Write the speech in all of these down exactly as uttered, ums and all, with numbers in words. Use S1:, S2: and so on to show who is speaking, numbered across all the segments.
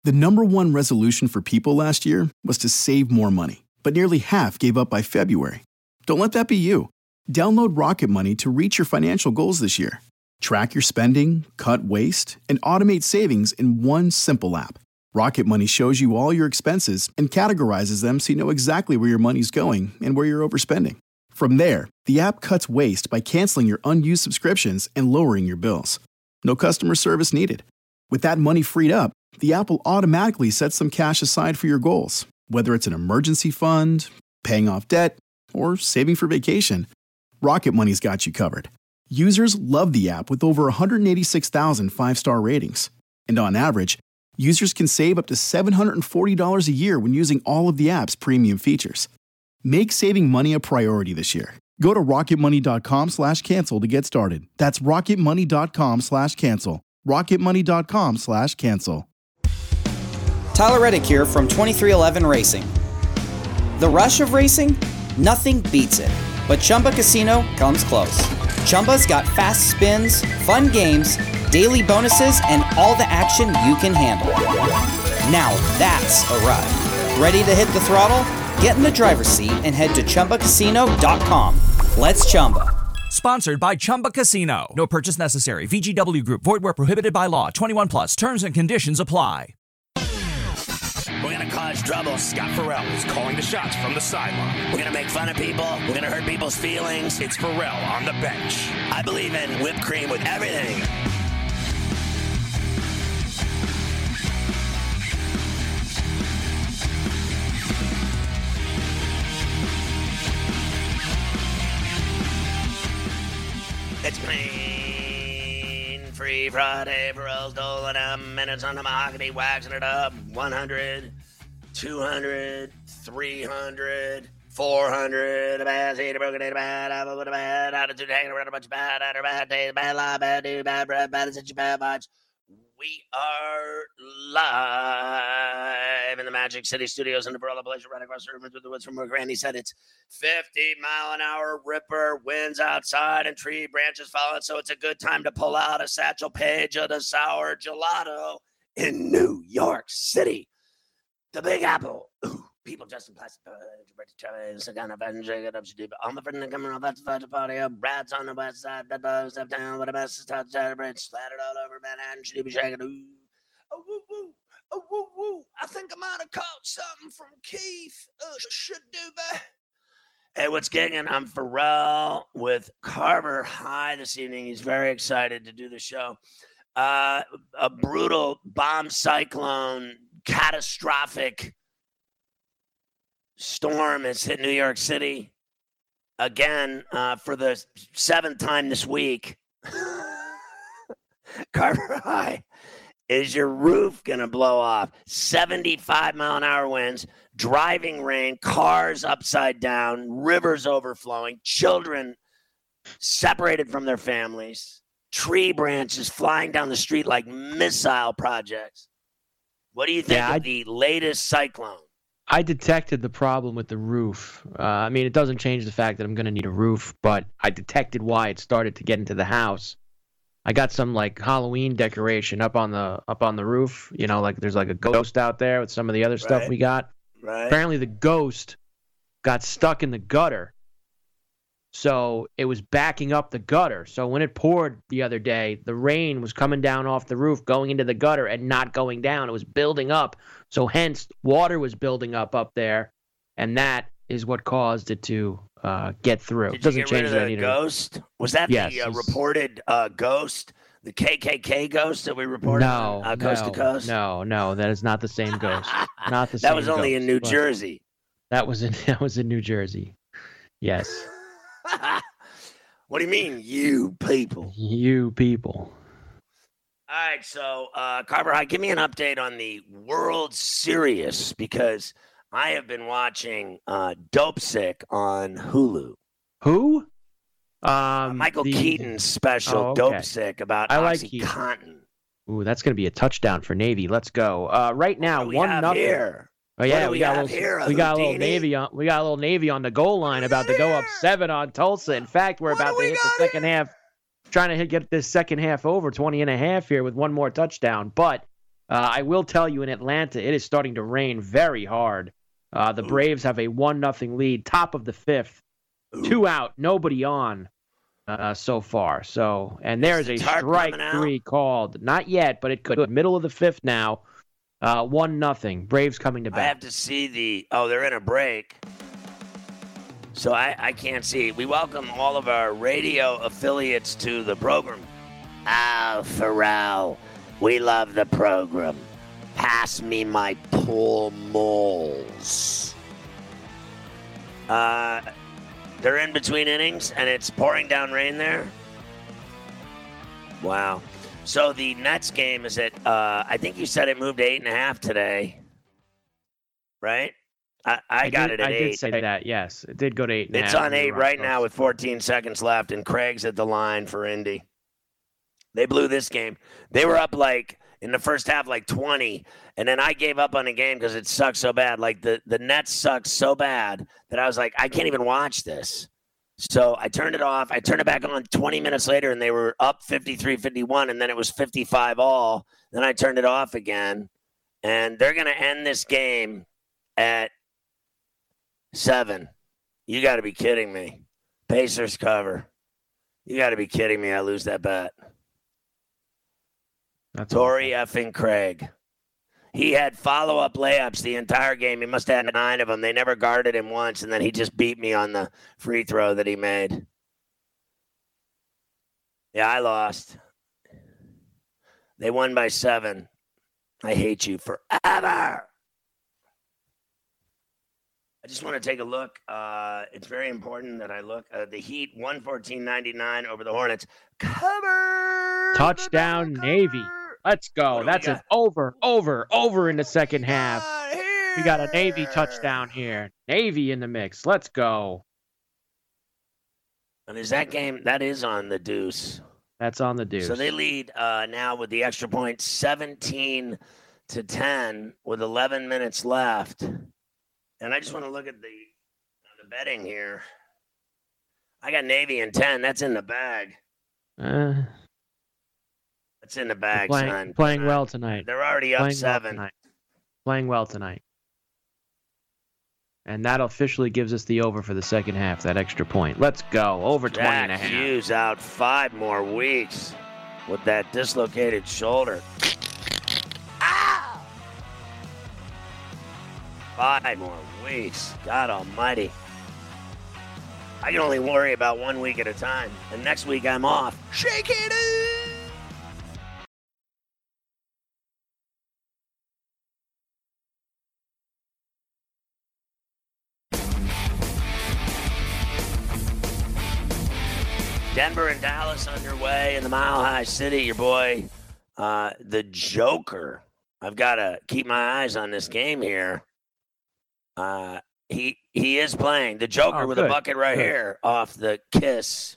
S1: The number one resolution for people last year was to save more money, but nearly half gave up by February. Don't let that be you. Download Rocket Money to reach your financial goals this year. Track your spending, cut waste, and automate savings in one simple app. Rocket Money shows you all your expenses and categorizes them so you know exactly where your money's going and where you're overspending. From there, the app cuts waste by canceling your unused subscriptions and lowering your bills. No customer service needed. With that money freed up, the app will automatically set some cash aside for your goals, whether it's an emergency fund, paying off debt, or saving for vacation. Rocket Money's got you covered. Users love the app with over one hundred eighty-six thousand five-star ratings. And on average, users can save up to seven hundred forty dollars a year when using all of the app's premium features. Make saving money a priority this year. Go to rocketmoney.com slash cancel to get started. That's rocketmoney.com slash cancel. rocketmoney.com slash cancel.
S2: Tyler Reddick here from twenty-three eleven Racing. The rush of racing? Nothing beats it. But Chumba Casino comes close. Chumba's got fast spins, fun games, daily bonuses, and all the action you can handle. Now that's a ride. Ready to hit the throttle? Get in the driver's seat and head to chumba casino dot com. Let's Chumba.
S3: Sponsored by Chumba Casino. No purchase necessary. V G W Group. Void where prohibited by law. twenty-one plus. Terms and conditions apply.
S4: We're going to cause trouble. Scott Farrell is calling the shots from the sideline. We're going to make fun of people. We're going to hurt people's feelings. It's Farrell on the bench. I believe in whipped cream with everything. It's clean, free Friday, Farrell's doling them minutes on the mahogany, waxing it up. one hundred, two hundred, three hundred, four hundred. A bad seed, a broken eight, a bad apple with a bad attitude, hanging around a bunch of bad, under bad days, bad lie, bad dude, bad breath, bad attention, bad vibes. We are live in the Magic City Studios in the Barella Blazer, right across the room with the woods from where Granny said it's fifty mile an hour ripper, winds outside and tree branches falling, so it's a good time to pull out a Satchel Paige of the sour gelato in New York City. The Big Apple. Ooh, people dressed in plastic. On the front of coming off that's the party up. Rats on the west side, bed bugs up down with a mess of touch, bridge splattered all over Manhattan. Should be shaking. Ooh, oh woo woo, oh woo woo. I think I might have caught something from Keith. Uh, should do that. Hey, what's gigging? I'm Farrell with Carver High this evening. He's very excited to do the show. Uh, a brutal bomb cyclone, catastrophic storm has hit New York City again uh, for the seventh time this week. Carver High, is your roof going to blow off? seventy-five mile an hour winds, driving rain, cars upside down, rivers overflowing, children separated from their families, tree branches flying down the street like missile projects. What do you think yeah, of I- the latest cyclone?
S5: I detected the problem with the roof. Uh, I mean, it doesn't change the fact that I'm going to need a roof, but I detected why it started to get into the house. I got some like Halloween decoration up on the up on the roof. You know, like there's like a ghost out there with some of the other stuff
S4: right.
S5: we got.
S4: Right.
S5: Apparently, the ghost got stuck in the gutter, so it was backing up the gutter. So when it poured the other day, the rain was coming down off the roof, going into the gutter, and not going down. It was building up. So hence, water was building up up there, and that is what caused it to uh, get through.
S4: Did
S5: it doesn't
S4: you get
S5: change
S4: rid of
S5: that
S4: the
S5: either.
S4: ghost? Was that
S5: yes,
S4: the uh, reported uh, ghost, the K K K ghost that we reported?
S5: No,
S4: on, uh, coast
S5: no,
S4: to coast?
S5: no, no. That is not the same ghost. Not the
S4: that
S5: same.
S4: was only
S5: ghost,
S4: in New Jersey.
S5: That was in that was in New Jersey. Yes.
S4: What do you mean, you people?
S5: You people.
S4: All right, so uh, Carver High, give me an update on the World Series because I have been watching uh, Dope Sick on Hulu.
S5: Who? Um,
S4: uh, Michael
S5: the,
S4: Keaton's special,
S5: oh, okay.
S4: Dope Sick, about
S5: I like
S4: OxyContin.
S5: Ooh, that's going to be a touchdown for Navy. Let's go. Uh, right now,
S4: we
S5: one
S4: have
S5: nothing.
S4: Here?
S5: Oh yeah,
S4: we,
S5: we got a little,
S4: here,
S5: we got a little Navy on. We got a little Navy on the goal line, about to go up seven on Tulsa. In fact, we're
S4: what
S5: about to hit the second
S4: here?
S5: half. Trying to hit, get this second half over twenty and a half here with one more touchdown. But Uh, I will tell you, in Atlanta, it is starting to rain very hard. Uh, the Braves have a one nothing lead, top of the fifth. Ooh. Two out, nobody on uh, so far. So, and there's a strike three called. Not yet, but it could. Middle of the fifth now. Uh, one nothing. Braves coming to bat.
S4: I have to see the. Oh, they're in a break. So I, I can't see. We welcome all of our radio affiliates to the program. Oh, Pharrell, we love the program. Pass me my pool moles. Uh, they're in between innings, and it's pouring down rain there. Wow. So the Nets game is at, uh, I think you said it moved to eight and a half today, right? I, I, I got
S5: did,
S4: it at
S5: I
S4: eight.
S5: I did say that, yes. It did go to eight and a half.
S4: It's on eight right now with fourteen seconds left, and Craig's at the line for Indy. They blew this game. They were up like in the first half like twenty, and then I gave up on the game because it sucked so bad. Like the, the Nets sucked so bad that I was like, I can't even watch this. So I turned it off. I turned it back on twenty minutes later, and they were up fifty-three fifty-one, and then it was fifty-five all. Then I turned it off again, and they're going to end this game at seven. You got to be kidding me. Pacers cover. You got to be kidding me. I lose that bet.
S5: That's
S4: Torrey effing Craig. He had follow-up layups the entire game. He must have had nine of them. They never guarded him once, and then he just beat me on the free throw that he made. Yeah, I lost. They won by seven. I hate you forever. I just want to take a look. Uh, it's very important that I look. Uh, the Heat, one fourteen ninety-nine over the Hornets. Cover!
S5: Touchdown,
S4: cover.
S5: Navy. Let's go. That's an over, over, over in the second half. We got a Navy touchdown here. Navy in the mix. Let's go.
S4: And is that game, that is on the deuce.
S5: That's on the deuce.
S4: So they lead uh, now with the extra point seventeen to ten with eleven minutes left. And I just want to look at the, the betting here. I got Navy in ten. That's in the bag.
S5: Uh,
S4: That's in the bag,
S5: playing,
S4: son.
S5: Playing well tonight.
S4: They're already up
S5: playing
S4: seven.
S5: Well playing well tonight. And that officially gives us the over for the second half, that extra point. Let's go. Over
S4: Jack
S5: twenty and a half.
S4: Hughes out five more weeks with that dislocated shoulder. Ah! Five more weeks. God almighty. I can only worry about one week at a time. And next week I'm off. Shake it up! Denver and Dallas underway in the Mile High City. Your boy, uh, the Joker. I've got to keep my eyes on this game here. Uh, he he is playing. The Joker
S5: oh,
S4: with
S5: good.
S4: a bucket right
S5: good.
S4: here off the Kiss.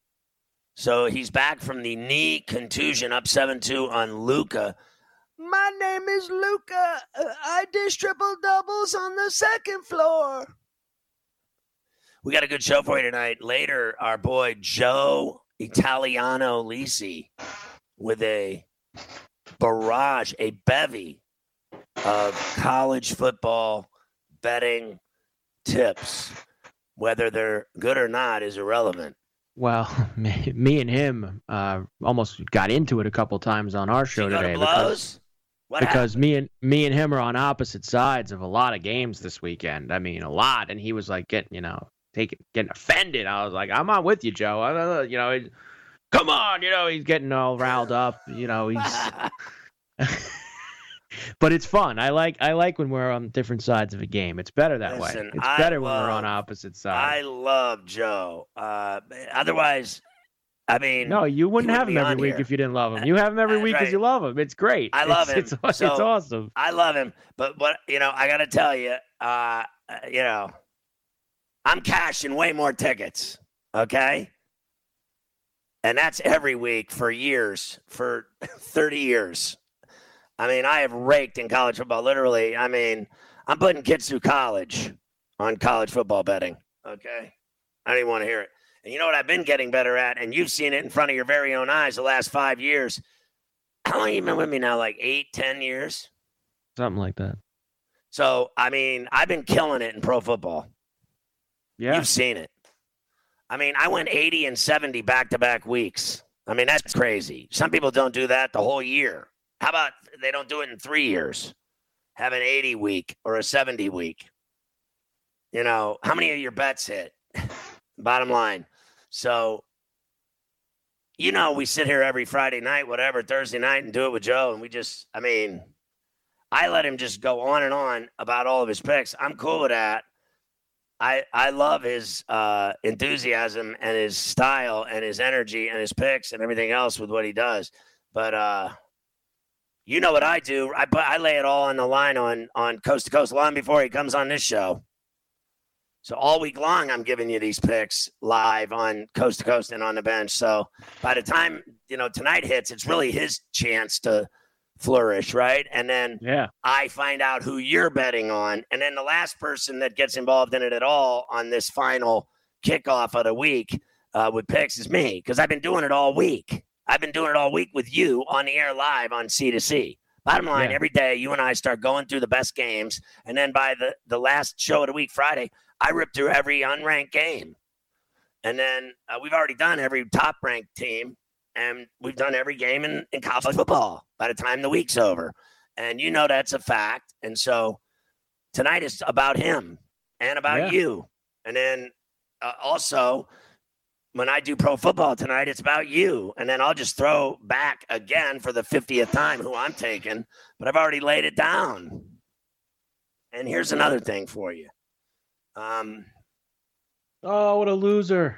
S4: So he's back from the knee contusion, up seven two on Luka. My name is Luka. I dish triple doubles on the second floor. We got a good show for you tonight. Later, our boy Joe Italiano Lisi with a barrage, a bevy of college football betting tips. Whether they're good or not is irrelevant.
S5: Well, me, me and him uh, almost got into it a couple times on our show
S4: you go
S5: today.
S4: To blows?
S5: Because,
S4: what
S5: because me and me and him are on opposite sides of a lot of games this weekend. I mean, a lot. And he was like getting, you know, taking getting offended. I was like, I'm not with you, Joe. I, you know, he, come on, you know, he's getting all riled up. You know, he's. But it's fun. I like I like when we're on different sides of a game. It's better that
S4: Listen,
S5: way. It's
S4: I
S5: better
S4: love,
S5: when we're on opposite sides.
S4: I love Joe. Uh, otherwise, I mean,
S5: no, you wouldn't have him every week
S4: here.
S5: if you didn't love him. You have him every
S4: That's
S5: week because
S4: right.
S5: you love him. It's great.
S4: I love
S5: it's,
S4: him.
S5: It's,
S4: So,
S5: it's awesome.
S4: I love him. But what you know, I got to tell you, uh, you know, I'm cashing way more tickets. Okay. And that's every week for years, for thirty years. I mean, I have raked in college football. Literally, I mean, I'm putting kids through college on college football betting. Okay. I don't even want to hear it. And you know what I've been getting better at, and you've seen it in front of your very own eyes the last five years, how long have you been with me now? Like eight, ten years?
S5: Something like that.
S4: So, I mean, I've been killing it in pro football.
S5: Yeah.
S4: You've seen it. I mean, I went eighty and seventy back-to-back weeks. I mean, that's crazy. Some people don't do that the whole year. How about they don't do it in three years? Have an eighty week or a seventy week. You know, how many of your bets hit? Bottom line. So, you know, we sit here every Friday night, whatever, Thursday night, and do it with Joe. And we just, I mean, I let him just go on and on about all of his picks. I'm cool with that. I I love his uh, enthusiasm and his style and his energy and his picks and everything else with what he does. But uh, you know what I do. I I lay it all on the line on, on Coast to Coast long before he comes on this show. So all week long, I'm giving you these picks live on Coast to Coast and on the bench. So by the time, you know, tonight hits, it's really his chance to flourish, right? And then
S5: yeah.
S4: I find out who you're betting on. And then the last person that gets involved in it at all on this final kickoff of the week uh, with picks is me, because I've been doing it all week. I've been doing it all week with you on the air live on C to C. Bottom line,
S5: Yeah.
S4: every day you and I start going through the best games. And then by the, the last show of the week, Friday, I rip through every unranked game. And then uh, we've already done every top-ranked team. And we've done every game in, in college football by the time the week's over. And you know that's a fact. And so tonight is about him and about
S5: Yeah.
S4: you. And then uh, also, when I do pro football tonight, it's about you. And then I'll just throw back again for the fiftieth time who I'm taking. But I've already laid it down. And here's another thing for you. Um,
S5: Oh, what a loser.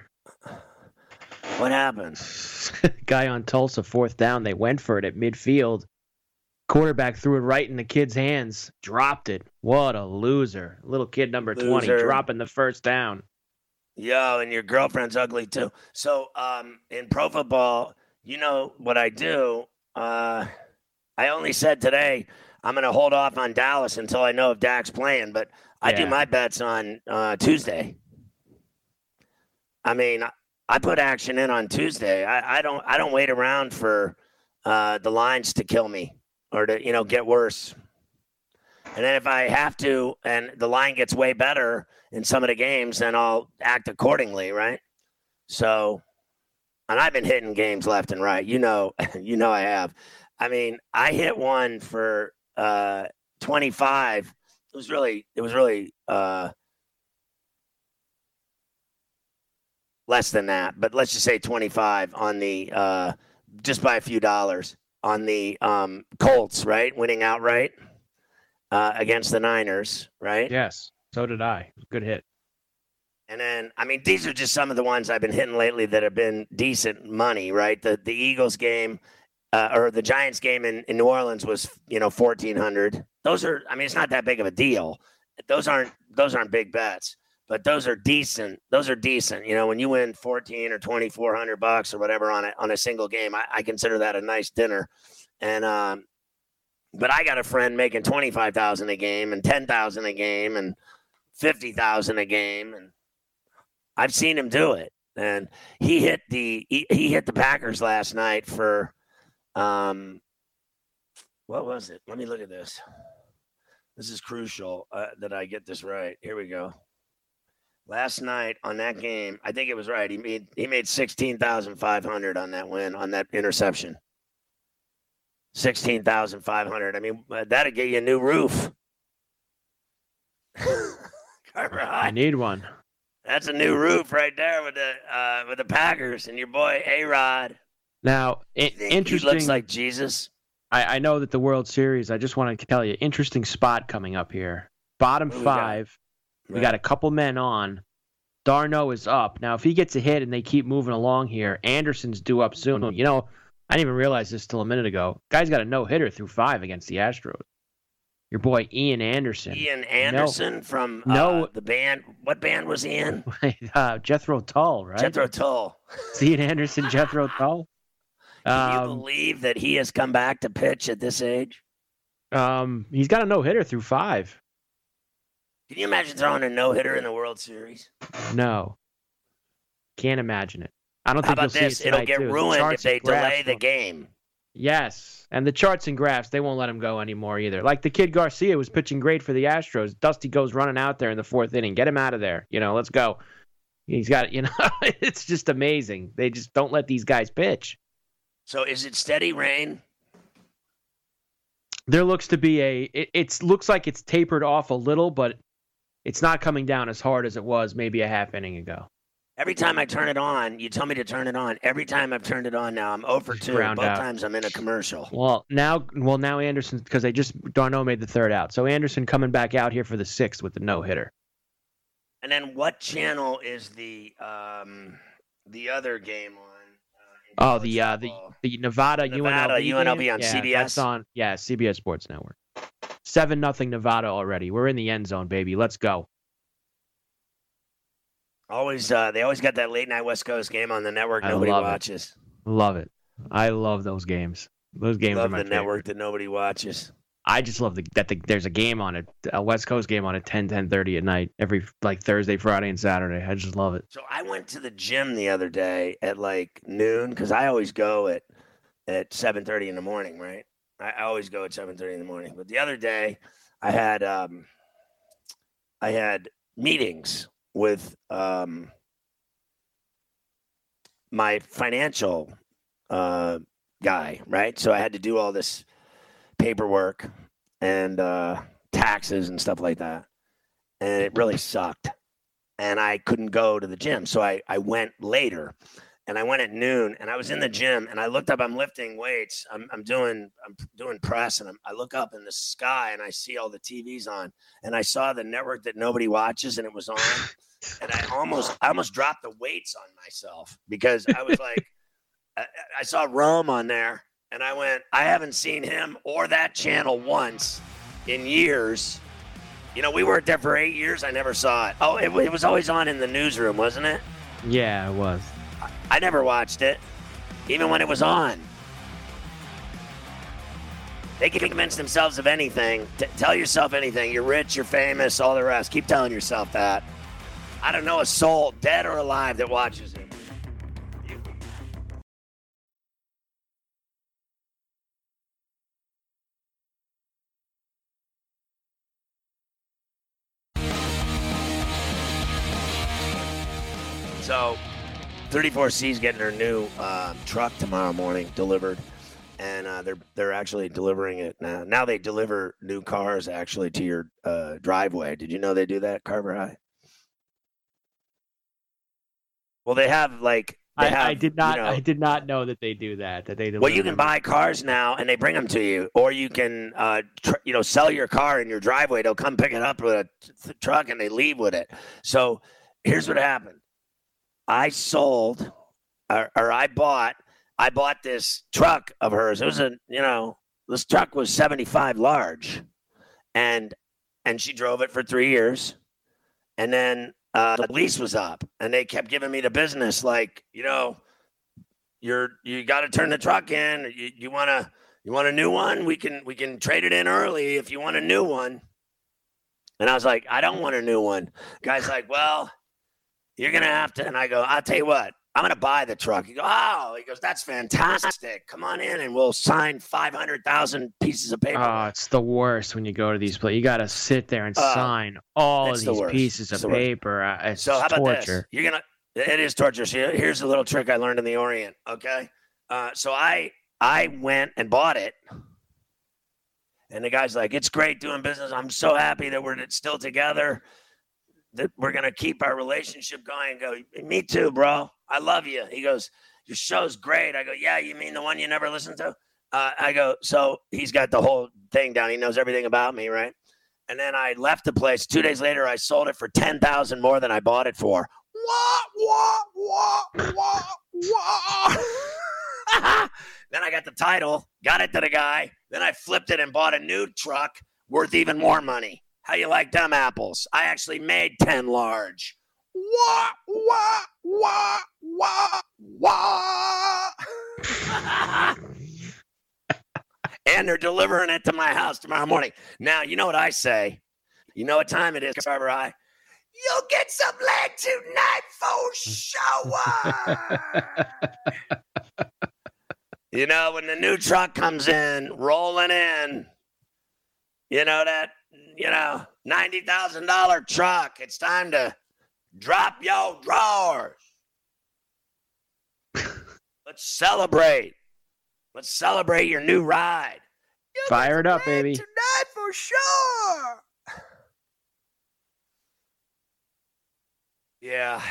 S4: what happened?
S5: Guy on Tulsa, fourth down. They went for it at midfield. Quarterback threw it right in the kid's hands. Dropped it. What a loser. Little kid number twenty
S4: Loser.
S5: dropping the first down.
S4: Yo, and your girlfriend's ugly too. So um, in pro football, you know what I do? Uh, I only said today I'm going to hold off on Dallas until I know if Dak's playing, but I do
S5: Yeah.
S4: my bets on uh, Tuesday. I mean, I put action in on Tuesday. I, I don't. I don't wait around for uh, the lines to kill me or to you know get worse. And then if I have to, and the line gets way better in some of the games, then I'll act accordingly, right? So, and I've been hitting games left and right. You know, you know I have. I mean, I hit one for uh, twenty-five. It was really, it was really uh, less than that, but let's just say twenty-five on the uh, just by a few dollars on the um, Colts, right? Winning outright uh, against the Niners, right?
S5: Yes, so did I. Good hit.
S4: And then, I mean, these are just some of the ones I've been hitting lately that have been decent money, right? The the Eagles game uh, or the Giants game in, in New Orleans was, you know, fourteen hundred. Those are, I mean, it's not that big of a deal. Those aren't those aren't big bets, but those are decent. Those are decent. You know, when you win fourteen or twenty-four hundred bucks or whatever on a on a single game, I, I consider that a nice dinner. And um, but I got a friend making twenty-five thousand a game and ten thousand a game and fifty thousand a game, and I've seen him do it. And he hit the he, he hit the Packers last night for um what was it? Let me look at this. This is crucial uh, that I get this right. Here we go. Last night on that game, I think it was right. He made he made sixteen thousand five hundred on that win on that interception. Sixteen thousand five hundred. I mean, that'd get you a new roof. Carver High.
S5: I need one.
S4: That's a new roof right there with the uh, with the Packers and your boy A-Rod.
S5: Now, i- interesting.
S4: He looks like Jesus.
S5: I, I know that the World Series, I just want to tell you, interesting spot coming up here. Bottom
S4: Who we got?
S5: five. We
S4: Right.
S5: got a couple men on. Darno is up. Now, if he gets a hit and they keep moving along here, Anderson's due up soon. You know, I didn't even realize this till a minute ago. Guy's got a no-hitter through five against the Astros. Your boy Ian Anderson.
S4: Ian Anderson
S5: no,
S4: from uh,
S5: no,
S4: the band. What band was he in?
S5: uh, Jethro Tull, right?
S4: Jethro Tull.
S5: It's Ian Anderson, Jethro Tull.
S4: Can you
S5: Um,
S4: believe that he has come back to pitch at this age?
S5: um, he's got a no-hitter through five.
S4: Can you imagine throwing a no-hitter in the World Series?
S5: No, can't imagine it. I don't
S4: How
S5: think you'll
S4: about
S5: see
S4: this?
S5: it
S4: It'll
S5: tonight,
S4: get
S5: too. The
S4: ruined if
S5: charts
S4: they
S5: and graphs
S4: delay the
S5: will-
S4: game.
S5: Yes, and the charts and graphs, they won't let him go anymore either. Like the kid Garcia was pitching great for the Astros. Dusty goes running out there in the fourth inning. Get him out of there. You know, let's go. He's got, you know, it's just amazing. They just don't let these guys pitch.
S4: So is it steady rain?
S5: There looks to be a, it it's, looks like it's tapered off a little, but it's not coming down as hard as it was maybe a half inning ago.
S4: Every time I turn it on, you tell me to turn it on. Every time I've turned it on now, I'm oh for two. Both out. times I'm in a commercial.
S5: Well, now well now Anderson, because they just, Darno made the third out. So Anderson coming back out here for the sixth with the no-hitter.
S4: And then what channel is the um, the other game on? Uh,
S5: oh, the uh, the the Nevada,
S4: Nevada
S5: U N L V
S4: U N L V on
S5: yeah,
S4: C B S?
S5: That's on, yeah, C B S Sports Network. seven nothing Nevada already. We're in the end zone, baby. Let's go.
S4: Always, uh, they always got that late night West Coast game on the network nobody
S5: love
S4: watches.
S5: It. Love it. I love those games. Those games
S4: love
S5: are my
S4: the
S5: favorite.
S4: network that nobody watches.
S5: I just love the, that the, there's a game on it, a West Coast game on at ten, ten thirty at night, every like Thursday, Friday, and Saturday. I just love it.
S4: So I went to the gym the other day at like noon because I always go at at seven thirty in the morning, right? I, I always go at seven thirty in the morning. But the other day, I had um, I had meetings with um, my financial uh, guy, right? So I had to do all this paperwork and uh, taxes and stuff like that. And it really sucked. And I couldn't go to the gym. So I, I went later. And I went at noon and I was in the gym and I looked up, I'm lifting weights. I'm I'm doing I'm doing press and I'm, I look up in the sky and I see all the T Vs on and I saw the network that nobody watches and it was on. And I almost I almost dropped the weights on myself because I was like, I, I saw Rome on there and I went, I haven't seen him or that channel once in years. You know, we worked there for eight years. I never saw it. Oh, it, it was always on in the newsroom, wasn't it?
S5: Yeah, it was.
S4: I never watched it, even when it was on. They can convince themselves of anything. T- tell yourself anything. You're rich, you're famous, all the rest. Keep telling yourself that. I don't know a soul, dead or alive, that watches it. So, thirty-four C's getting their new uh, truck tomorrow morning delivered, and uh, they're they're actually delivering it now. Now they deliver new cars actually to your uh, driveway. Did you know they do that, Carver High? Well, they have like they
S5: I,
S4: have,
S5: I did not.
S4: You know,
S5: I did not know that they do that. That they.
S4: Well, you can buy cars now, and they bring them to you, or you can, uh, tr- you know, sell your car in your driveway. They'll come pick it up with a t- truck, and they leave with it. So here's what happened. I sold, or, or I bought, I bought this truck of hers. It was a, you know, this truck was seventy-five large, and and she drove it for three years, and then uh, the lease was up, and they kept giving me the business, like, you know, you're you got to turn the truck in. You, you wanna you want a new one? We can we can trade it in early if you want a new one. And I was like, I don't want a new one. Guy's like, well, you're going to have to, and I go, I'll tell you what, I'm going to buy the truck. He goes, oh, he goes, that's fantastic. Come on in and we'll sign five hundred thousand pieces of paper.
S5: Oh, it's the worst when you go to these places. You got to sit there and uh, sign all of these the pieces of paper. Uh, it's
S4: so how about
S5: torture.
S4: This? You're going to, it is torture. So here's a little trick I learned in the Orient. Okay. Uh, so I, I went and bought it. And the guy's like, it's great doing business. I'm so happy that we're still together, that we're going to keep our relationship going. I go, me too, bro. I love you. He goes, your show's great. I go, yeah, you mean the one you never listened to? Uh, I go, so he's got the whole thing down. He knows everything about me, right? And then I left the place. Two days later, I sold it for ten thousand dollars more than I bought it for. Wah, wah, wah, wah, wah. Then I got the title, got it to the guy. Then I flipped it and bought a new truck worth even more money. How you like them apples? I actually made ten large. Wah, wah, wah, wah, wah. And they're delivering it to my house tomorrow morning. Now, you know what I say? You know what time it is, Carver High? You'll get some leg tonight for sure. You know, when the new truck comes in, rolling in, you know, that, you know, ninety thousand dollars truck, it's time to drop your drawers. Let's celebrate. Let's celebrate your new ride. You
S5: Fire it up, baby.
S4: Tonight for sure. Yeah.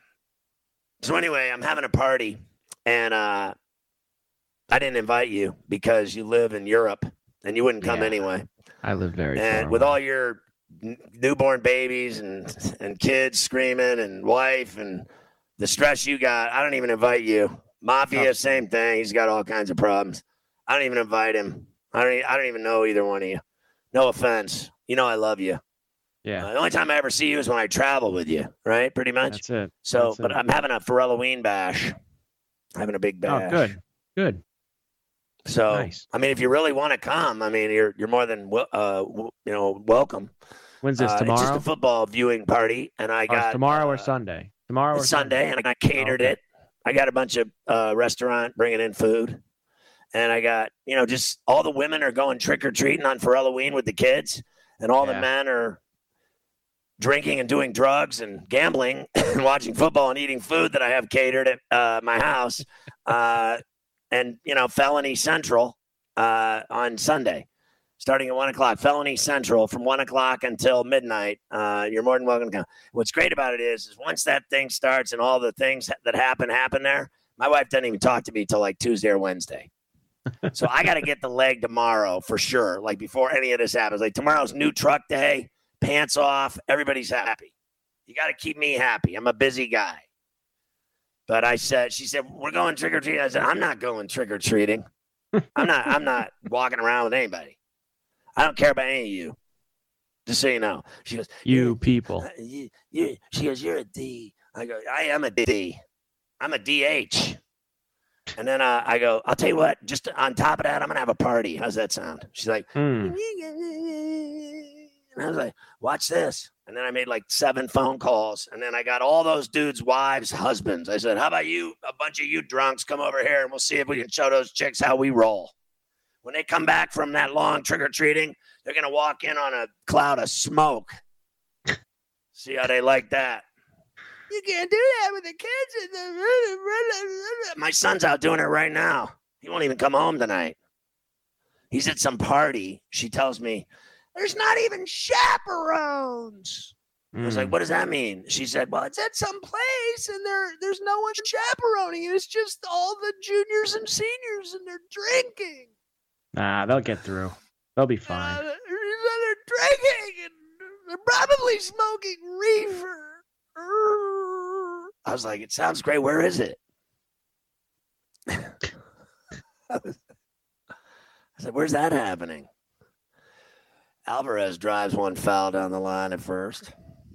S4: So anyway, I'm having a party, and uh, I didn't invite you because you live in Europe, and you wouldn't come
S5: Yeah,
S4: anyway.
S5: I live very
S4: And
S5: far
S4: with
S5: away.
S4: all your n- newborn babies and and kids screaming and wife and the stress you got, I don't even invite you. Mafia,
S5: Tough.
S4: same thing. He's got all kinds of problems. I don't even invite him. I don't. e- I don't even know either one of you. No offense. You know I love you.
S5: Yeah,
S4: Uh, the only time I ever see you is when I travel with you, right? Pretty much.
S5: that's it.
S4: So,
S5: That's
S4: but
S5: it.
S4: I'm having a for Halloween bash. Having a big bash.
S5: Oh, good, good.
S4: So,
S5: Nice.
S4: I mean, if you really want to come, I mean, you're you're more than wel- uh w- you know welcome.
S5: When's this,
S4: Uh,
S5: tomorrow?
S4: It's just a football viewing party, and I
S5: Oh, it's
S4: got
S5: tomorrow or
S4: uh,
S5: Sunday? Tomorrow or
S4: It's Sunday, and I catered
S5: Oh, okay.
S4: it. I got a bunch of uh, restaurant bringing in food, and I got you know just all the women are going trick or treating on for Halloween with the kids, and all the
S5: Yeah.
S4: men are drinking and doing drugs and gambling and watching football and eating food that I have catered at uh, my house, uh, and you know Felony Central uh, on Sunday. Starting at one o'clock, Felony Central from one o'clock until midnight. Uh, you're more than welcome to come. What's great about it is, is once that thing starts and all the things that happen happen there, my wife doesn't even talk to me till like Tuesday or Wednesday. So I got to get the leg tomorrow for sure. Like before any of this happens, like tomorrow's new truck day, pants off, everybody's happy. You got to keep me happy. I'm a busy guy. But I said, she said, we're going trick or treating. I said, I'm not going trick or treating. I'm not. I'm not walking around with anybody. I don't care about any of you. Just so you know. She goes,
S5: You people.
S4: uh, you, you, she goes, you're a D. I go, I am a D. I'm a D H. And then uh, I go, I'll tell you what, just on top of that, I'm going to have a party. How's that sound? She's like,
S5: Hmm.
S4: and I was like, watch this. And then I made like seven phone calls. And then I got all those dudes' wives, husbands. I said, how about you, a bunch of you drunks, come over here and we'll see if we can show those chicks how we roll. When they come back from that long trick-or-treating, they're going to walk in on a cloud of smoke. See how they like that. You can't do that with the kids. My son's out doing it right now. He won't even come home tonight. He's at some party. She tells me, there's not even chaperones. I was like, what does that mean? She said, well, it's at some place and there, there's no one chaperoning. It's just all the juniors and seniors and they're drinking.
S5: Nah, they'll get through. They'll be fine.
S4: Uh, they're drinking and they're probably smoking reefer. I was like, it sounds great. Where is it? I, was, I said, where's that happening? Alvarez drives one foul down the line at first.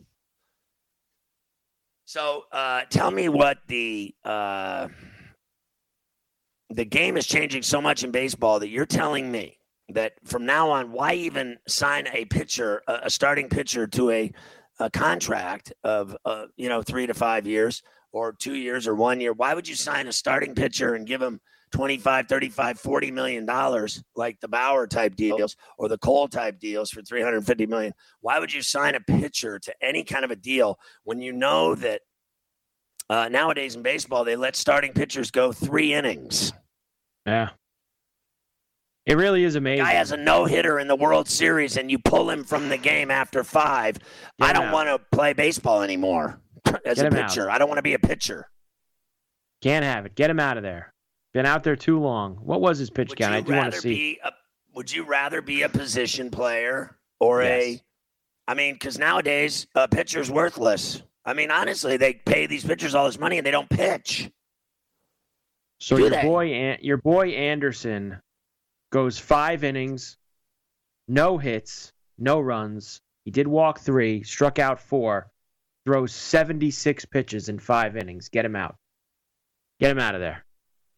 S4: So uh, tell me what the uh, the game is changing so much in baseball that you're telling me that from now on, why even sign a pitcher, a, a starting pitcher to a, a contract of, uh, you know, three to five years or two years or one year? Why would you sign a starting pitcher and give him twenty-five, thirty-five, forty million dollars like the Bauer type deals or the Cole type deals for three hundred fifty million? Why would you sign a pitcher to any kind of a deal when you know that uh, nowadays in baseball, they let starting pitchers go three innings?
S5: Yeah. It really is amazing.
S4: Guy has a no-hitter in the World Series and you pull him from the game after five.
S5: Get
S4: I
S5: him
S4: don't
S5: out.
S4: want to play baseball anymore as
S5: Get
S4: a
S5: him out.
S4: pitcher. I don't want to be a pitcher.
S5: Can't have it. Get him out of there. Been out there too long. What was his pitch
S4: Would
S5: count?
S4: you
S5: I do want
S4: rather
S5: to see.
S4: be a, would you rather be a position player or a
S5: Yes.
S4: I mean, because nowadays a pitcher's worthless. I mean, honestly, they pay these pitchers all this money and they don't pitch.
S5: So
S4: do
S5: your
S4: they?
S5: boy, An- your boy Anderson, goes five innings, no hits, no runs. He did walk three, struck out four, throws seventy-six pitches in five innings. Get him out. Get him out of there.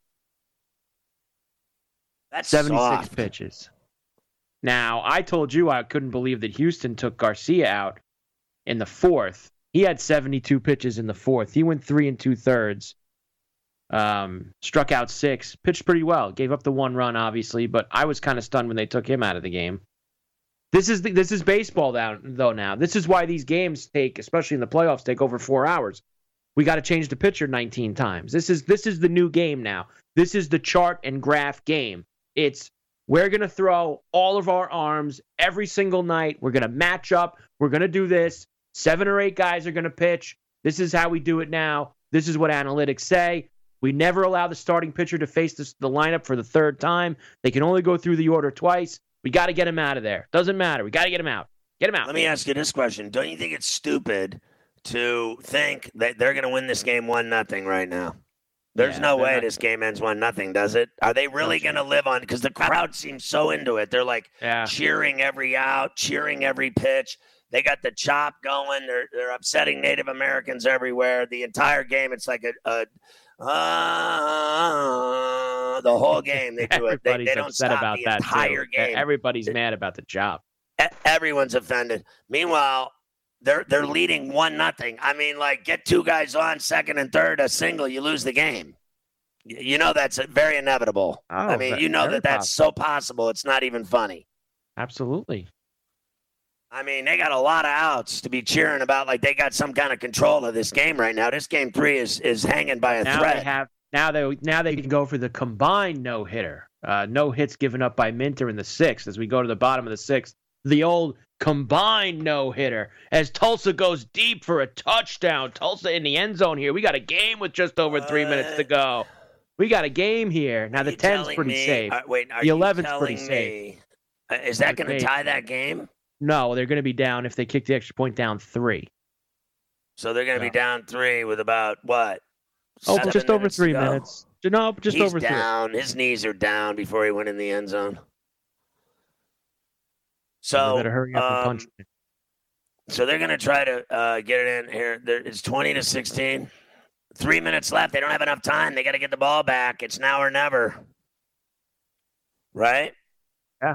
S4: That's
S5: seventy-six
S4: soft.
S5: pitches. Now, I told you I couldn't believe that Houston took Garcia out in the fourth. He had seventy-two pitches in the fourth. He went three and two thirds. Um, struck out six, pitched pretty well, gave up the one run, obviously, but I was kind of stunned when they took him out of the game. This is the, this is baseball now, though. Now this is why these games take, especially in the playoffs, take over four hours. We got to change the pitcher nineteen times. This is this is the new game now. This is the chart and graph game. It's we're gonna throw all of our arms every single night. We're gonna match up. We're gonna do this. Seven or eight guys are gonna pitch. This is how we do it now. This is what analytics say. We never allow the starting pitcher to face this, the lineup for the third time. They can only go through the order twice. We got to get him out of there. Doesn't matter. We got to get him out. Get him out.
S4: Let me ask you this question. Don't you think it's stupid to think that they're going to win this game one nothing right now? There's
S5: Yeah,
S4: no way
S5: not-
S4: this game ends one nothing, does it? Are they really going to live on? Because the crowd seems so into it. They're like
S5: Yeah.
S4: cheering every out, cheering every pitch. They got the chop going. They're they're upsetting Native Americans everywhere. The entire game, it's like a, a uh, the whole game. They do it. They,
S5: Everybody's
S4: they don't
S5: upset
S4: stop
S5: about
S4: the
S5: that
S4: entire
S5: too.
S4: game.
S5: Everybody's mad about the job.
S4: E- Everyone's offended. Meanwhile, they're they're leading one nothing. I mean, like get two guys on, second and third, a single, you lose the game. Y- You know that's very inevitable.
S5: Oh,
S4: I mean,
S5: ve-
S4: you know
S5: very
S4: that that's so possible. It's not even funny.
S5: Absolutely.
S4: I mean, they got a lot of outs to be cheering about, like they got some kind of control of this game right now. This game three is is hanging by a
S5: Now
S4: thread.
S5: they have now they now they can go for the combined no hitter. Uh, no hits given up by Minter in the sixth as we go to the bottom of the sixth. The old combined no hitter as Tulsa goes deep for a touchdown. Tulsa in the end zone here. We got a game with just over three minutes to go. We got a game here. Now
S4: Are
S5: the
S4: you
S5: ten's
S4: telling
S5: pretty
S4: me-
S5: safe.
S4: uh, wait, are
S5: The
S4: you
S5: eleven's
S4: telling
S5: pretty
S4: me- uh, Is that going to
S5: Okay.
S4: tie that game?
S5: No, they're going to be down if they kick the extra point down three.
S4: So they're going to
S5: No.
S4: be down three with about what?
S5: Oh,
S4: Seven
S5: just over
S4: minutes to
S5: three
S4: go?
S5: minutes. No, just
S4: He's
S5: over three.
S4: down. His knees are down before he went in the end zone.
S5: So
S4: So,
S5: they better hurry up and
S4: um,
S5: punch it.
S4: so they're going to try to uh, get it in here. There, it's twenty to sixteen. Three minutes left. They don't have enough time. They got to get the ball back. It's now or never. Right?
S5: Yeah.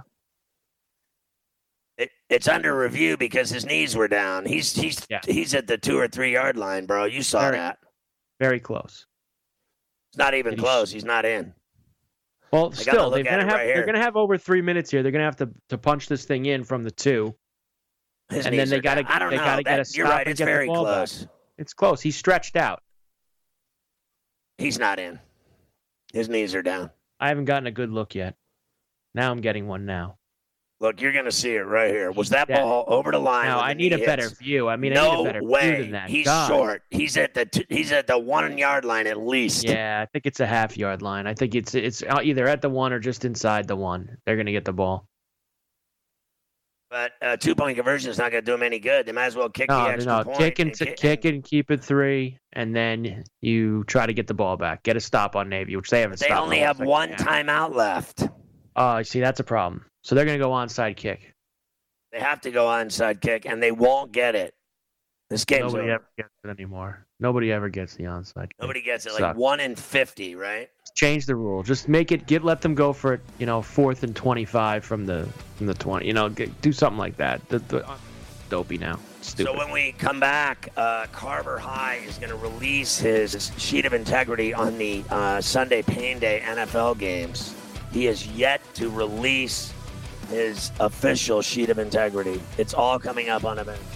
S4: It, it's under review because his knees were down. He's he's
S5: Yeah.
S4: he's at the two or three yard line, bro. You saw
S5: Very-
S4: that.
S5: Very close.
S4: It's not even
S5: Did he-
S4: close. He's not in.
S5: Well,
S4: I gotta
S5: still,
S4: look
S5: they're
S4: at
S5: gonna
S4: it
S5: have
S4: right
S5: they're
S4: here.
S5: gonna have over three minutes here. They're gonna have to to punch this thing in from the two.
S4: His
S5: And then
S4: knees
S5: they
S4: are
S5: gotta-
S4: down. I don't
S5: they
S4: know.
S5: gotta get a
S4: That- You're
S5: stop
S4: right.
S5: and
S4: It's
S5: get the
S4: very
S5: ball back.
S4: close.
S5: It's close. He's stretched out.
S4: He's not in. His knees are down.
S5: I haven't gotten a good look yet. Now I'm getting one now.
S4: Look, you're going to see it right here. Was that
S5: Yeah.
S4: ball over the line?
S5: Now
S4: when
S5: I
S4: the
S5: need a
S4: knee
S5: better
S4: hits?
S5: view. I mean, I
S4: no
S5: need a better
S4: way.
S5: view than that.
S4: He's
S5: God.
S4: short. He's at the t- he's at the one yard line at least.
S5: Yeah, I think it's a half yard line. I think it's it's either at the one or just inside the one. They're gonna get the ball.
S4: But uh, two point conversion is not going to do him any good. They might as well kick the
S5: No,
S4: extra
S5: no,
S4: point.
S5: kick and
S4: and kick-
S5: kick and keep it three, and then you try to get the ball back. Get a stop on Navy, which they haven't.
S4: They
S5: stopped
S4: only
S5: the whole
S4: have
S5: second
S4: one
S5: half.
S4: timeout left.
S5: Oh, see, that's a problem. So they're gonna go onside kick.
S4: They have to go onside kick, and they won't get it. This game's
S5: Nobody
S4: over.
S5: ever gets it anymore. Nobody ever gets the onside kick.
S4: Nobody gets it. Like
S5: Sucks.
S4: one in fifty, right?
S5: Change the rule. Just make it. Get let them go for it. You know, fourth and twenty-five from the from the twenty. You know, get, do something like that. The, the, dopey now. Stupid.
S4: So when we come back, uh, Carver High is going to release his sheet of integrity on the uh, Sunday Pain Day N F L games. He has yet to release his official sheet of integrity. It's all coming up on a bench.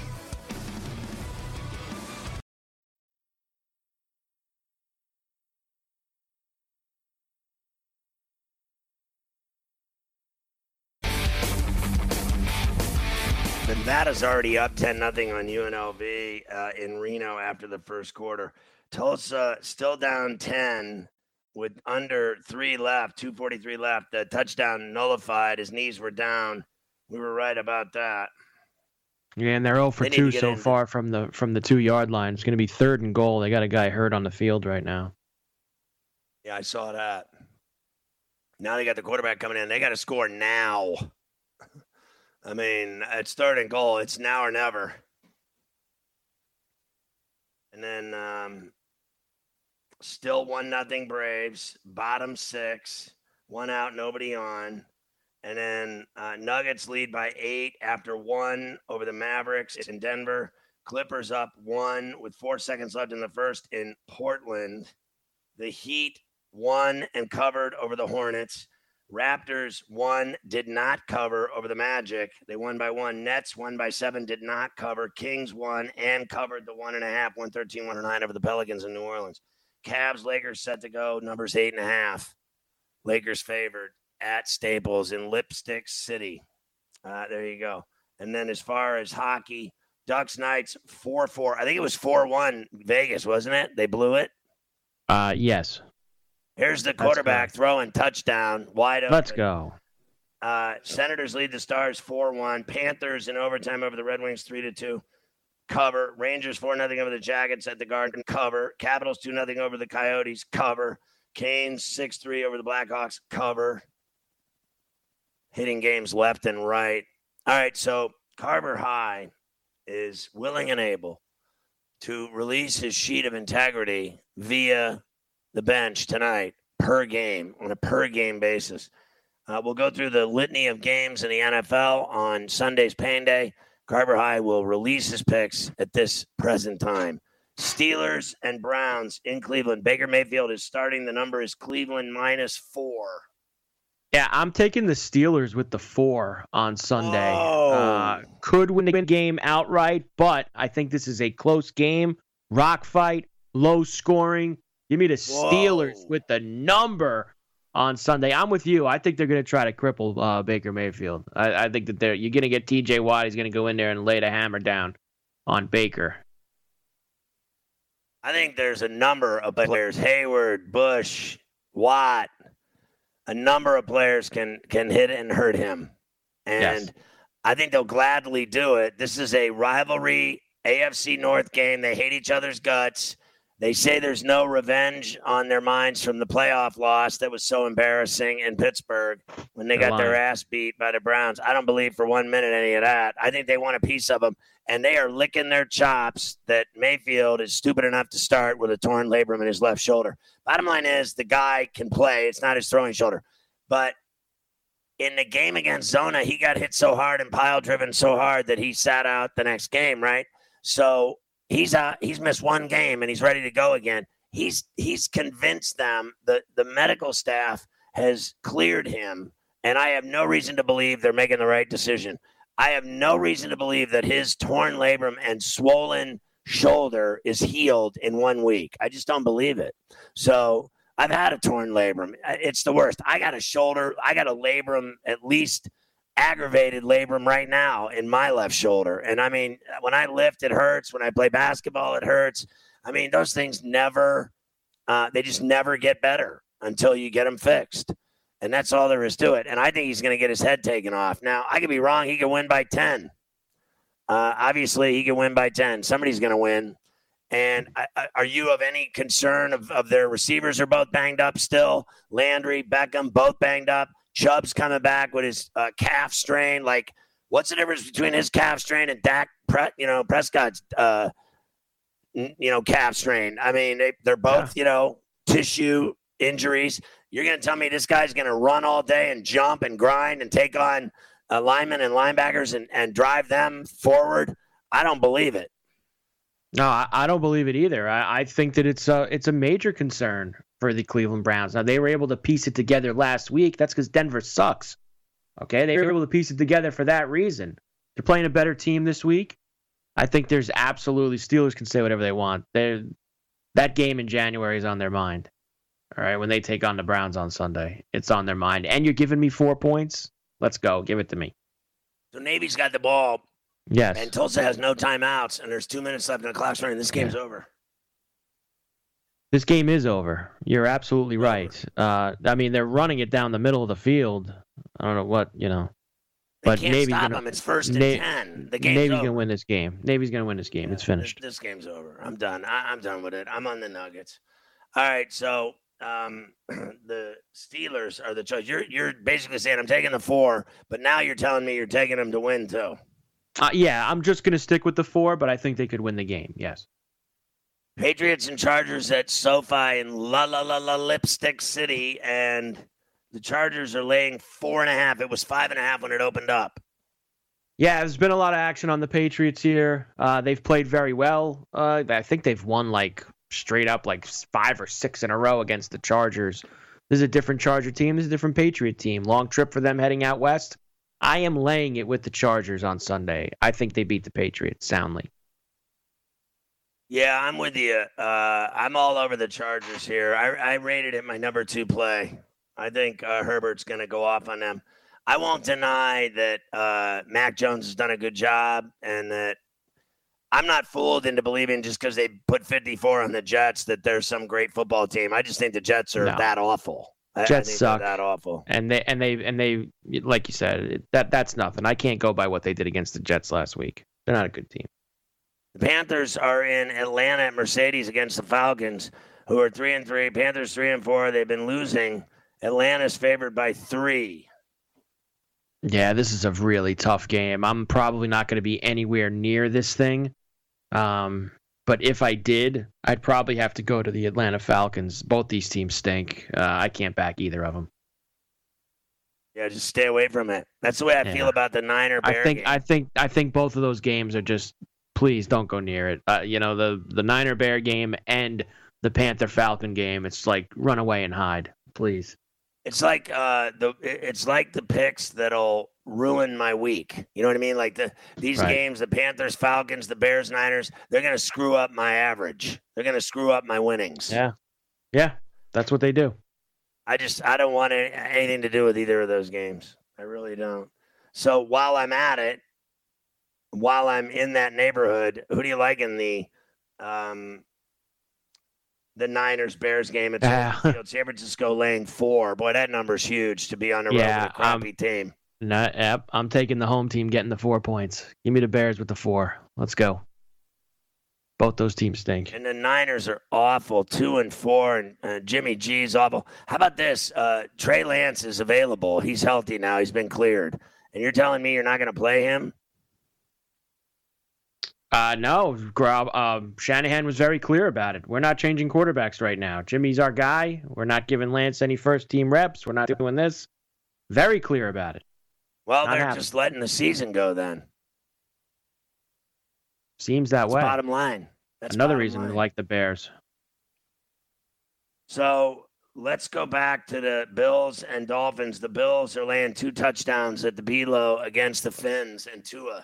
S4: Nevada's already up ten nothing on U N L V uh, in Reno after the first quarter. Tulsa still down ten with under three left, two forty-three left. The touchdown nullified. His knees were down. We were right about that.
S5: Yeah, and they're zero for
S4: They need to
S5: two
S4: get
S5: so
S4: in.
S5: far from the from the two yard line. It's going to be third and goal. They got a guy hurt on the field right now.
S4: Yeah, I saw that. Now they got the quarterback coming in. They got to score now. I mean, it's third and goal. It's now or never. And then um, still one nothing Braves. Bottom six. One out, nobody on. And then uh, Nuggets lead by eight after one over the Mavericks in Denver. Clippers up one with four seconds left in the first in Portland. The Heat won and covered over the Hornets. Raptors won, did not cover over the Magic. They won by one. Nets won by seven, did not cover. Kings won and covered the one and a half, one thirteen, one oh nine over the Pelicans in New Orleans. Cavs, Lakers set to go. Numbers eight and a half. Lakers favored at Staples in Lipstick City. Uh, there you go. And then as far as hockey, Ducks Knights four four. I think it was four one Vegas, wasn't it? They blew it.
S5: Uh, yes.
S4: Here's the quarterback throwing touchdown, wide open.
S5: Let's go.
S4: Uh, Senators lead the Stars four one. Panthers in overtime over the Red Wings three to two. Cover. Rangers four nothing over the Jackets at the Garden. Cover. Capitals two nothing over the Coyotes. Cover. Canes six three over the Blackhawks. Cover. Hitting games left and right. All right, so Carver High is willing and able to release his sheet of integrity via the bench tonight per game on a per game basis. Uh, we'll go through the litany of games in the N F L on Sunday's Pain Day. Carver High will release his picks at this present time. Steelers and Browns in Cleveland. Baker Mayfield is starting. The number is Cleveland minus four.
S5: Yeah, I'm taking the Steelers with the four on Sunday.
S4: Oh.
S5: Uh, could win the game outright, but I think this is a close game. Rock fight, low scoring. Give me the Steelers
S4: Whoa.
S5: with the number on Sunday. I'm with you. I think they're going to try to cripple uh, Baker Mayfield. I, I think that they're you're going to get T J Watt. He's going to go in there and lay the hammer down on Baker.
S4: I think there's a number of players, Hayward, Bush, Watt, a number of players can can hit and hurt him. And
S5: Yes.
S4: I think they'll gladly do it. This is a rivalry A F C North game. They hate each other's guts. They say there's no revenge on their minds from the playoff loss that was so embarrassing in Pittsburgh when they
S5: They're
S4: got their
S5: lying.
S4: ass beat by the Browns. I don't believe for one minute any of that. I think they want a piece of them, and they are licking their chops that Mayfield is stupid enough to start with a torn labrum in his left shoulder. Bottom line is the guy can play. It's not his throwing shoulder. But in the game against Zona, he got hit so hard and pile-driven so hard that he sat out the next game, right? So he's uh, he's missed one game and he's ready to go again. He's he's convinced them, the, the medical staff has cleared him, and I have no reason to believe they're making the right decision. I have no reason to believe that his torn labrum and swollen shoulder is healed in one week. I just don't believe it. So I've had a torn labrum. It's the worst. I got a shoulder. I got a labrum, at least aggravated labrum right now in my left shoulder. And I mean, when I lift, it hurts. When I play basketball, it hurts. I mean, those things never, uh, they just never get better until you get them fixed. And that's all there is to it. And I think he's going to get his head taken off. Now, I could be wrong. He could win by ten. Uh, obviously, he can win by ten. Somebody's going to win. And I, I, are you of any concern of, of their receivers are both banged up still? Landry, Beckham, both banged up. Chubb's coming back with his uh, calf strain. Like, what's the difference between his calf strain and Dak, Pre- you know, Prescott's, uh, you know, calf strain? I mean, they, they're both, you know, tissue injuries. You're going to tell me this guy's going to run all day and jump and grind and take on uh, linemen and linebackers and, and drive them forward? I don't believe it.
S5: No, I, I don't believe it either. I, I think that it's a, it's a major concern for the Cleveland Browns. Now, they were able to piece it together last week. That's because Denver sucks. Okay? They were able to piece it together for that reason. They're playing a better team this week. I think there's absolutely, Steelers can say whatever they want. They're, that game in January is on their mind. All right? When they take on the Browns on Sunday, it's on their mind. And you're giving me four points? Let's go. Give it to me.
S4: So Navy's got the ball.
S5: Yes.
S4: And Tulsa has no timeouts, and there's two minutes left in the clock's running. This game's
S5: Yeah.
S4: over.
S5: This game is over. You're absolutely right. Uh, I mean, they're running it down the middle of the field. I don't know what, you know.
S4: They
S5: But
S4: can't
S5: Navy's
S4: stop
S5: gonna,
S4: them. It's first and
S5: Na-
S4: ten. The game's
S5: Navy's
S4: over.
S5: going to win this game. Navy's going to win this game.
S4: Yeah,
S5: It's finished.
S4: This, this game's over. I'm done. I, I'm done with it. I'm on the Nuggets. All right, so um, the Steelers are the choice. You're you're basically saying I'm taking the four, but now you're telling me you're taking them to win too.
S5: Uh, yeah, I'm just going to stick with the four, but I think they could win the game. Yes.
S4: Patriots and Chargers at SoFi in La La La La Lipstick City, and the Chargers are laying four and a half. It was five and a half when it opened up.
S5: Yeah, there's been a lot of action on the Patriots here. Uh, they've played very well. Uh, I think they've won like straight up like five or six in a row against the Chargers. This is a different Charger team. This is a different Patriot team. Long trip for them heading out west. I am laying it with the Chargers on Sunday. I think they beat the Patriots soundly.
S4: Yeah, I'm with you. Uh, I'm all over the Chargers here. I, I rated it my number two play. I think uh, Herbert's going to go off on them. I won't deny that uh, Mac Jones has done a good job and that I'm not fooled into believing just because they put fifty-four on the Jets that they're some great football team. I just think the Jets are
S5: No.
S4: that awful. I,
S5: Jets
S4: I think
S5: suck.
S4: They're that awful.
S5: And they and they and they like you said, that that's nothing. I can't go by what they did against the Jets last week. They're not a good team.
S4: The Panthers are in Atlanta at Mercedes against the Falcons, who are three and three. Panthers three and four. They've been losing. Atlanta's favored by three.
S5: Yeah, this is a really tough game. I'm probably not going to be anywhere near this thing. Um, but if I did, I'd probably have to go to the Atlanta Falcons. Both these teams stink. Uh, I can't back either of them.
S4: Yeah, just stay away from it. That's the way I
S5: Yeah.
S4: feel about the Niner Bear
S5: I think
S4: game.
S5: I think I think both of those games are just please don't go near it. Uh, you know, the the Niner Bear game and the Panther Falcon game. It's like run away and hide, please.
S4: It's like uh, the it's like the picks that'll ruin my week. You know what I mean? Like the these
S5: Right.
S4: games, the Panthers, Falcons, the Bears, Niners, they're gonna screw up my average. They're gonna screw up my winnings.
S5: Yeah, yeah, that's what they do.
S4: I just I don't want any, anything to do with either of those games. I really don't. So while I'm at it, while I'm in that neighborhood, who do you like in the um, the Niners Bears game at
S5: Ah.
S4: Soldier Field? San Francisco laying four. Boy, that number's huge to be on the road
S5: Yeah,
S4: with a crappy team.
S5: No, yep, I'm taking the home team getting the four points. Give me the Bears with the four. Let's go. Both those teams stink.
S4: And the Niners are awful, two and four, and uh, Jimmy G's awful. How about this? Uh, Trey Lance is available. He's healthy now. He's been cleared. And you're telling me you're not going to play him?
S5: Uh, no, Grob, um, Shanahan was very clear about it. We're not changing quarterbacks right now. Jimmy's our guy. We're not giving Lance any first team reps. We're not doing this. Very clear about it.
S4: Well,
S5: Not
S4: they're
S5: happening.
S4: just letting the season go then.
S5: Seems that
S4: That's
S5: way.
S4: bottom line. That's
S5: Another
S4: bottom
S5: reason
S4: line.
S5: we like the Bears.
S4: So let's go back to the Bills and Dolphins. The Bills are laying two touchdowns at the Below against the Finns and Tua.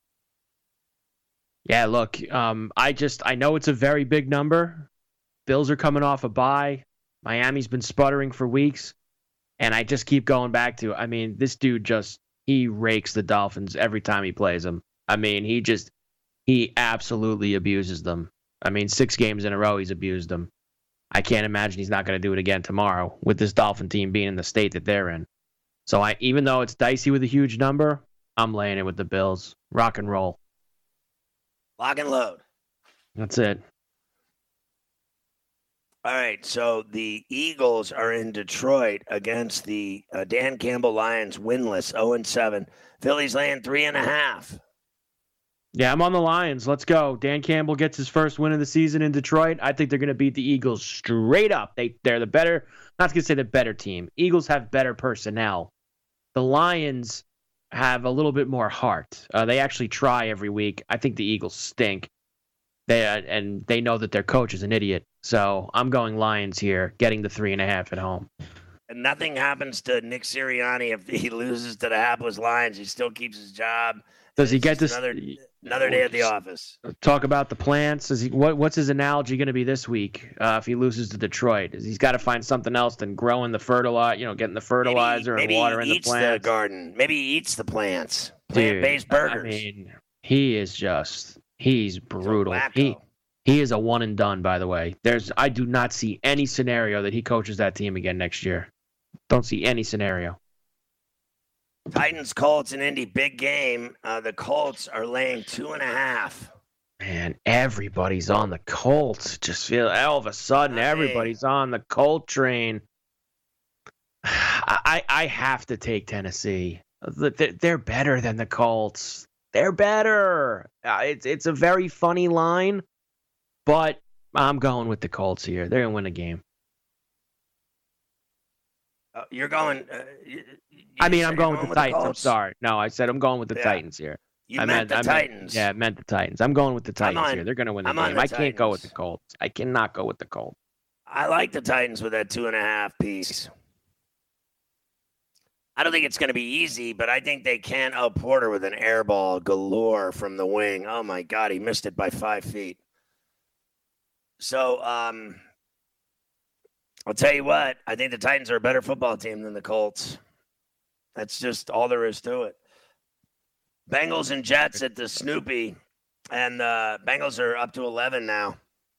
S5: Yeah, look, um, I just I know it's a very big number. Bills are coming off a bye. Miami's been sputtering for weeks, and I just keep going back to. I mean, this dude just he rakes the Dolphins every time he plays them. I mean, he just he absolutely abuses them. I mean, six games in a row he's abused them. I can't imagine he's not going to do it again tomorrow with this Dolphin team being in the state that they're in. So I even though it's dicey with a huge number, I'm laying it with the Bills. Rock and roll.
S4: Lock and load.
S5: That's it.
S4: All right, so the Eagles are in Detroit against the uh, Dan Campbell Lions, winless, oh and seven. Philly's laying three and a half.
S5: Yeah, I'm on the Lions. Let's go. Dan Campbell gets his first win of the season in Detroit. I think they're going to beat the Eagles straight up. They, they're the better, not going to say the better team. Eagles have better personnel. The Lions have a little bit more heart. Uh, they actually try every week. I think the Eagles stink. They uh, and they know that their coach is an idiot. So I'm going Lions here, getting the three and a half at home.
S4: And nothing happens to Nick Sirianni if he loses to the hapless Lions. He still keeps his job.
S5: Does he
S4: It's
S5: get
S4: just
S5: this?
S4: Another, another day at the office.
S5: Talk about the plants. Is he what? What's his analogy going to be this week? Uh, if he loses to Detroit, is he's got to find something else than growing the fertilizer. You know, getting the fertilizer
S4: maybe,
S5: and water
S4: maybe
S5: in
S4: he
S5: the
S4: eats
S5: plants.
S4: the garden. Maybe he eats the plants.
S5: Dude,
S4: Plant-based burgers.
S5: I mean, he is just he's
S4: He's a
S5: brutal.
S4: wacko.
S5: He he is a one and done. By the way, there's I do not see any scenario that he coaches that team again next year. Don't see any scenario.
S4: Titans, Colts, and Indy, big game. Uh, the Colts are laying two and a half.
S5: Man, everybody's on the Colts. Just feel all of a sudden
S4: Not me.
S5: everybody's on the Colt train. I I have to take Tennessee. They're they're better than the Colts. They're better. Uh, It's it's a very funny line, but I'm going with the Colts here. They're gonna win the game.
S4: Uh, you're going. Uh, you, you
S5: I mean,
S4: said
S5: I'm
S4: you're
S5: going with the Titans. I'm
S4: Colts?
S5: sorry. No, I said I'm going with the
S4: Yeah.
S5: Titans here.
S4: You
S5: I
S4: meant,
S5: meant
S4: the
S5: I
S4: Titans.
S5: Meant, yeah, I meant the Titans. I'm going with the Titans
S4: on,
S5: here. They're going to win the
S4: I'm
S5: game.
S4: the
S5: I can't go with
S4: Titans.
S5: the Colts. I cannot go with the Colts.
S4: I like the Titans with that two and a half piece. I don't think it's going to be easy, but I think they can out Porter with an air ball galore from the wing. Oh, my God, he missed it by five feet. So, um, I'll tell you what, I think the Titans are a better football team than the Colts. That's just all there is to it. Bengals and Jets at the Snoopy, and uh, Bengals are up to eleven now.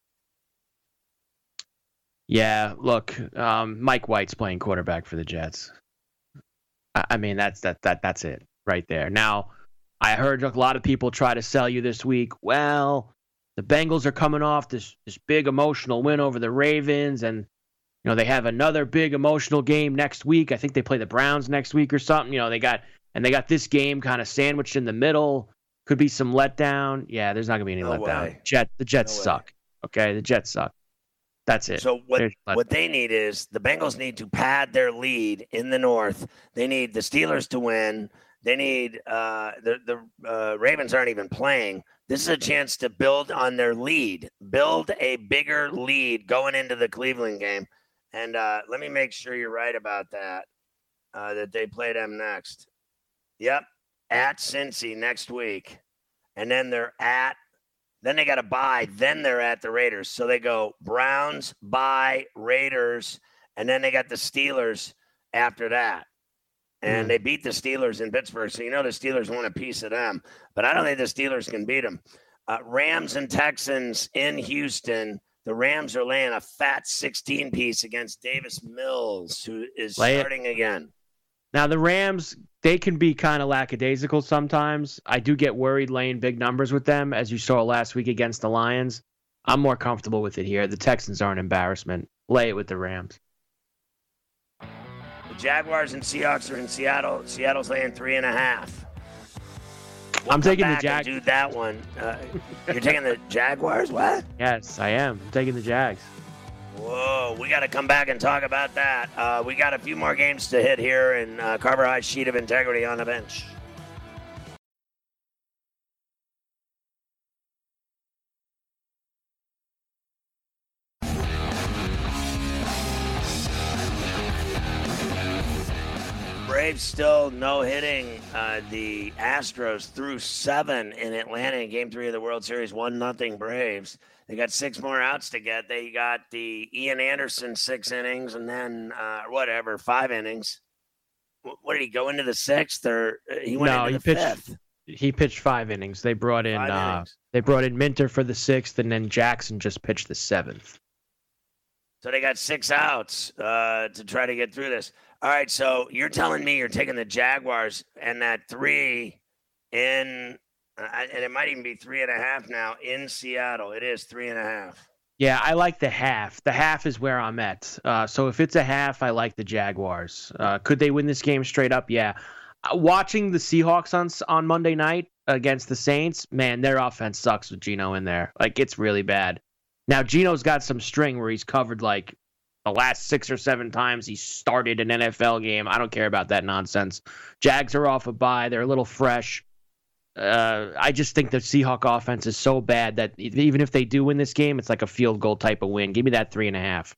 S5: Yeah, look, um, Mike White's playing quarterback for the Jets. I, I mean, that's that that that's it right there. Now, I heard a lot of people try to sell you this week. Well, the Bengals are coming off this this big emotional win over the Ravens, and you know they have another big emotional game next week. I think they play the Browns next week or something. You know, they got and they got this game kind of sandwiched in the middle. Could be some letdown. Yeah, there's not gonna be any
S4: No
S5: letdown.
S4: way.
S5: Jet the Jets
S4: No way.
S5: suck. Okay, the Jets suck. That's it.
S4: So what,
S5: There's
S4: what they need is the Bengals need to pad their lead in the North. They need the Steelers to win. They need uh, the the uh, Ravens aren't even playing. This is a chance to build on their lead, build a bigger lead going into the Cleveland game. And uh, let me make sure you're right about that. Uh, that they play them next. Yep, at Cincy next week, and then they're at. Then they got to bye. Then they're at the Raiders. So they go Browns, bye, Raiders, and then they got the Steelers after that. And
S5: Mm.
S4: they beat the Steelers in Pittsburgh. So you know the Steelers want a piece of them. But I don't think the Steelers can beat them. Uh, Rams and Texans in Houston. The Rams are laying a fat sixteen-piece against Davis Mills, who is
S5: Lay it.
S4: starting again.
S5: Now, the Rams, they can be kind of lackadaisical sometimes. I do get worried laying big numbers with them, as you saw last week against the Lions. I'm more comfortable with it here. The Texans are an embarrassment. Lay it with the Rams.
S4: The Jaguars and Seahawks are in Seattle. Seattle's laying three and a half. We'll
S5: I'm
S4: come
S5: taking the
S4: back and
S5: Jag-
S4: do that one. Uh, you're taking the Jaguars? What?
S5: Yes, I am. I'm taking the Jags.
S4: Whoa, we got to come back and talk about that. Uh, we got a few more games to hit here in uh, Carver High's Sheet of Integrity on the bench. Braves still no-hitting uh, the Astros through seven in Atlanta in Game Three of the World Series, one nothing Braves. They got six more outs to get. They got the Ian Anderson six innings, and then uh, whatever five innings. What did he go into the sixth, or uh, he went
S5: No,
S4: into
S5: he
S4: the
S5: pitched.
S4: fifth?
S5: He pitched five innings. They brought in.
S4: Five
S5: Uh,
S4: innings.
S5: they brought in Minter for the sixth, and then Jackson just pitched the seventh.
S4: So they got six outs uh, to try to get through this. All right, so you're telling me you're taking the Jaguars and that three in, uh, and it might even be three and a half now in Seattle. It is three and a half.
S5: Yeah, I like the half. The half is where I'm at. Uh, so if it's a half, I like the Jaguars. Uh, could they win this game straight up? Yeah. Uh, watching the Seahawks on on Monday night against the Saints, man, their offense sucks with Geno in there. Like, it's really bad. Now, Geno's got some string where he's covered, like, the last six or seven times he started an N F L game. I don't care about that nonsense. Jags are off a bye. They're a little fresh. Uh, I just think the Seahawk offense is so bad that even if they do win this game, it's like a field goal type of win. Give me that three and a half.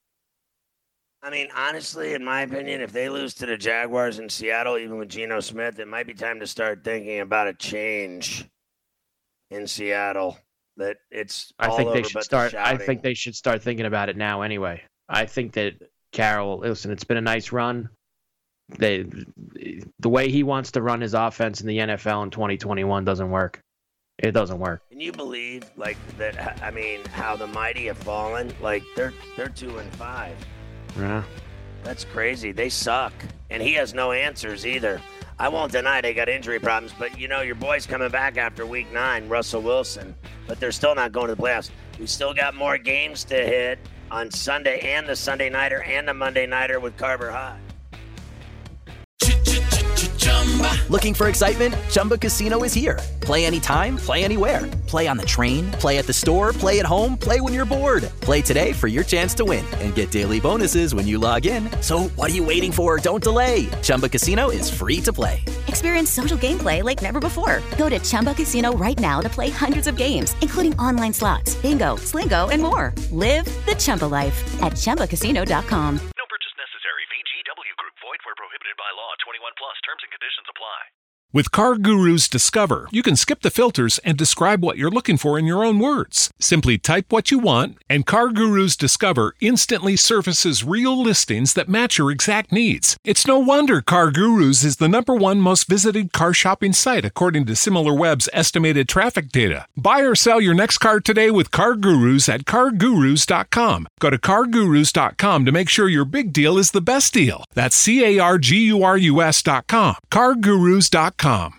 S4: I mean, honestly, in my opinion, if they lose to the Jaguars in Seattle, even with Geno Smith, it might be time to start thinking about a change in Seattle. That it's
S5: I
S4: all
S5: think they
S4: over
S5: should
S4: but the
S5: start. I
S4: shouting.
S5: think they should start thinking about it now. Anyway, I think that Carroll. Listen, it's been a nice run. They, the way he wants to run his offense in the N F L in twenty twenty-one doesn't work. It doesn't work.
S4: Can you believe, like that? I mean, how the mighty have fallen. Like they're they're two and five.
S5: Yeah.
S4: That's crazy. They suck, and he has no answers either. I won't deny they got injury problems, but you know your boy's coming back after week nine, Russell Wilson. But they're still not going to the playoffs. We still got more games to hit on Sunday and the Sunday nighter and the Monday nighter with Carver High.
S6: Looking for excitement? Chumba Casino is here. Play anytime, play anywhere. Play on the train, play at the store, play at home, play when you're bored. Play today for your chance to win and get daily bonuses when you log in. So what are you waiting for? Don't delay. Chumba Casino is free to play.
S7: Experience social gameplay like never before. Go to Chumba Casino right now to play hundreds of games, including online slots, bingo, Slingo, and more. Live the Chumba life at Chumba Casino dot com.
S8: No purchase necessary. V G W Group. Void where prohibited by law. twenty-one plus. Terms and conditions apply.
S9: With CarGurus Discover, you can skip the filters and describe what you're looking for in your own words. Simply type what you want, and CarGurus Discover instantly surfaces real listings that match your exact needs. It's no wonder CarGurus is the number one most visited car shopping site according to SimilarWeb's estimated traffic data. Buy or sell your next car today with CarGurus at car gurus dot com. Go to car gurus dot com to make sure your big deal is the best deal. That's C A R G U R U S dot com. car gurus dot com.